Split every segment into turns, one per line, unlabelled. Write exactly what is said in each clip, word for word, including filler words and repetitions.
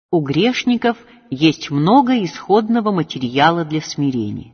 У грешников есть много исходного материала для смирения.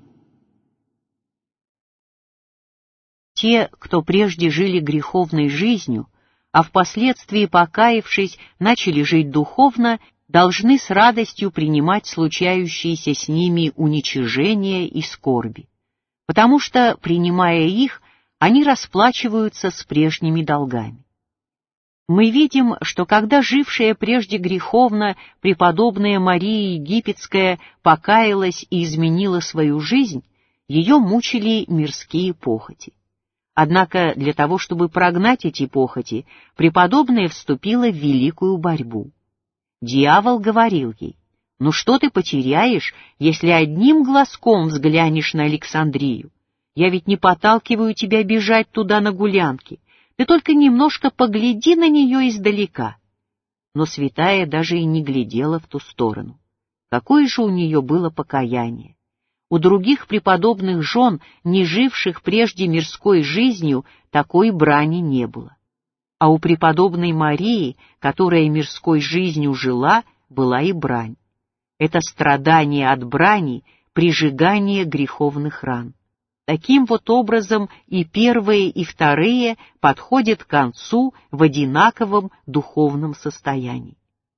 Те, кто прежде жили греховной жизнью, а впоследствии, покаявшись, начали жить духовно, должны с радостью принимать случающиеся с ними уничижения и скорби, потому что, принимая их, они расплачиваются с прежними долгами. Мы видим, что когда жившая прежде греховно преподобная Мария Египетская покаялась и изменила свою жизнь, ее мучили мирские похоти. Однако для того, чтобы прогнать эти похоти, преподобная вступила в великую борьбу. Дьявол говорил ей: «Ну что ты потеряешь, если одним глазком взглянешь на Александрию? Я ведь не подталкиваю тебя бежать туда на гулянки. Ты только немножко погляди на нее издалека». Но святая даже и не глядела в ту сторону. Какое же у нее было покаяние! У других преподобных жен, не живших прежде мирской жизнью, такой брани не было. А у преподобной Марии, которая мирской жизнью жила, была и брань. Это страдание от брани, прижигание греховных ран. Таким вот образом и первые, и вторые подходят к концу в одинаковом духовном состоянии.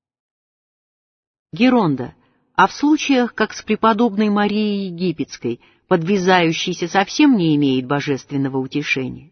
Геронда, а в случаях, как с преподобной Марией Египетской, подвязающейся совсем не имеет божественного утешения?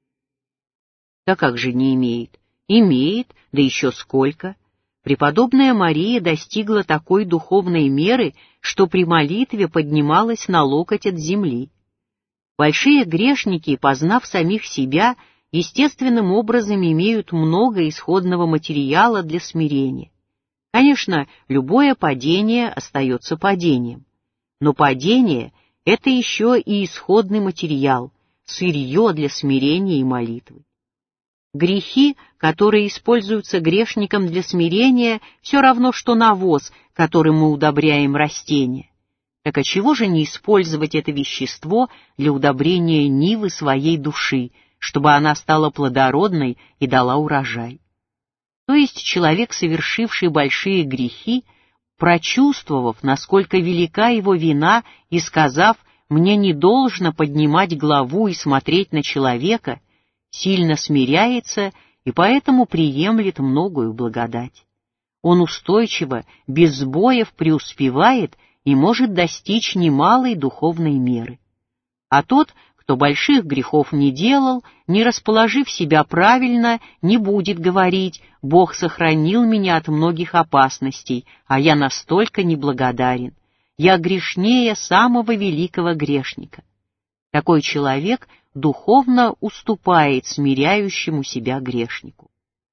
Да как же не имеет? Имеет, да еще сколько. Преподобная Мария достигла такой духовной меры, что при молитве поднималась на локоть от земли. Большие грешники, познав самих себя, естественным образом имеют много исходного материала для смирения. Конечно, любое падение остается падением. Но падение — это еще и исходный материал, сырье для смирения и молитвы. Грехи, которые используются грешником для смирения, все равно, что навоз, которым мы удобряем растения. Так отчего же не использовать это вещество для удобрения нивы своей души, чтобы она стала плодородной и дала урожай? То есть человек, совершивший большие грехи, прочувствовав, насколько велика его вина, и сказав: «Мне не должно поднимать главу и смотреть на человека», сильно смиряется и поэтому приемлет многою благодать. Он устойчиво, без сбоев преуспевает и может достичь немалой духовной меры. А тот, кто больших грехов не делал, не расположив себя правильно, не будет говорить: «Бог сохранил меня от многих опасностей, а я настолько неблагодарен. Я грешнее самого великого грешника». Такой человек духовно уступает смиряющему себя грешнику.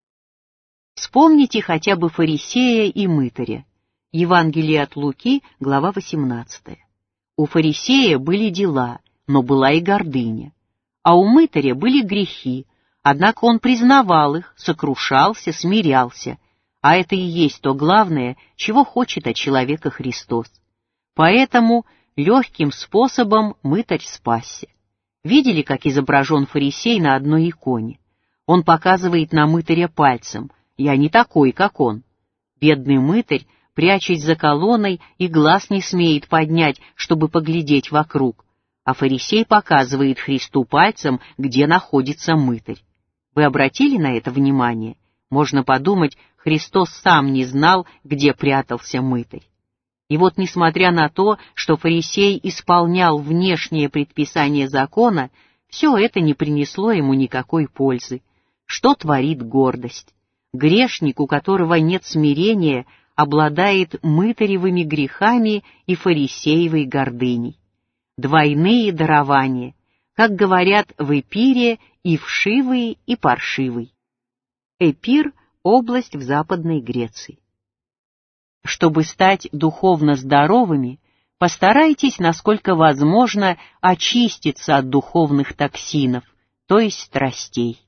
Вспомните хотя бы фарисея и мытаря. Евангелие от Луки, глава восемнадцатая. У фарисея были дела, но была и гордыня. А у мытаря были грехи, однако он признавал их, сокрушался, смирялся. А это и есть то главное, чего хочет от человека Христос. Поэтому легким способом мытарь спасся. Видели, как изображен фарисей на одной иконе? Он показывает на мытаря пальцем: «Я не такой, как он». Бедный мытарь, прячась за колонной, и глаз не смеет поднять, чтобы поглядеть вокруг. А фарисей показывает Христу пальцем, где находится мытарь. Вы обратили на это внимание? Можно подумать, Христос сам не знал, где прятался мытарь. И вот, несмотря на то, что фарисей исполнял внешние предписания закона, все это не принесло ему никакой пользы. Что творит гордость? Грешник, у которого нет смирения, обладает мытаревыми грехами и фарисеевой гордыней. Двойные дарования, как говорят в Эпире, и вшивый, и паршивый. Эпир — область в Западной Греции. Чтобы стать духовно здоровыми, постарайтесь, насколько возможно, очиститься от духовных токсинов, то есть страстей.